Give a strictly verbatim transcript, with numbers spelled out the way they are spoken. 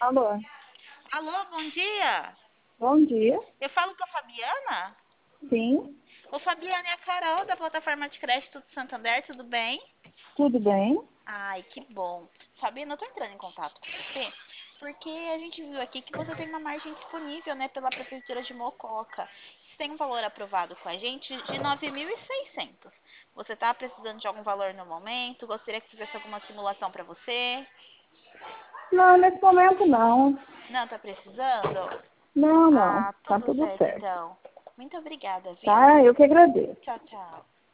Alô, Alô, bom dia. bom dia. Eu falo com a Fabiana? Sim, Ô, Fabiana, é a Carol da plataforma de crédito do Santander, tudo bem? tudo bem? Ai, que bom. Fabiana, eu tô entrando em contato com você porque a gente viu aqui que você tem uma margem disponível, né, pela Prefeitura de Mococa. Você tem um valor aprovado com a gente de nove mil e seiscentos. Você tá precisando de algum valor no momento? Gostaria que fizesse alguma simulação para você? Não, nesse momento não. Não, tá precisando? Não, não. Ah, Tá tudo tudo certo certo. então. Muito obrigada, viu? Tá? Eu que agradeço. Tchau, tchau.